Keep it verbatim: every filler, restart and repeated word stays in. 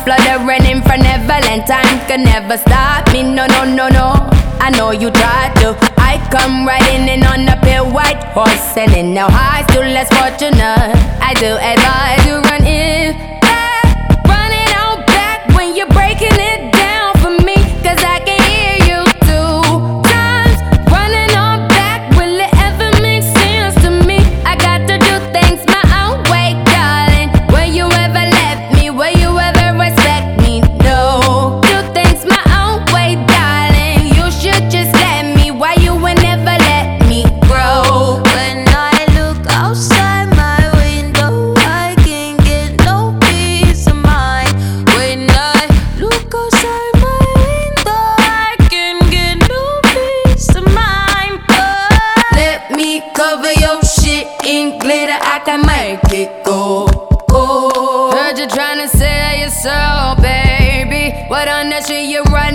fluttering in for Neverland. Time can never stop me, no, no, no, no. I know you tried to. I come riding in on a pale white horse, and in now high, still less fortunate. I do advise you run in back, run it on back when you're breaking it down for me, cause I can hear you two times. Running on back, will it ever make sense to me? I got to do things my own way, darling. Will you ever let me? Will you ever respect me? No. Do things my own way, darling. You should just let me. Why you will never let me grow? When I look outside my window, I can't get no peace of mind. When I look outside my window, I can't get no peace of mind. Oh. Let me cover your shit in glitter, I can make it go. Oh. Heard you tryna sell your soul, baby. What on that shit you write?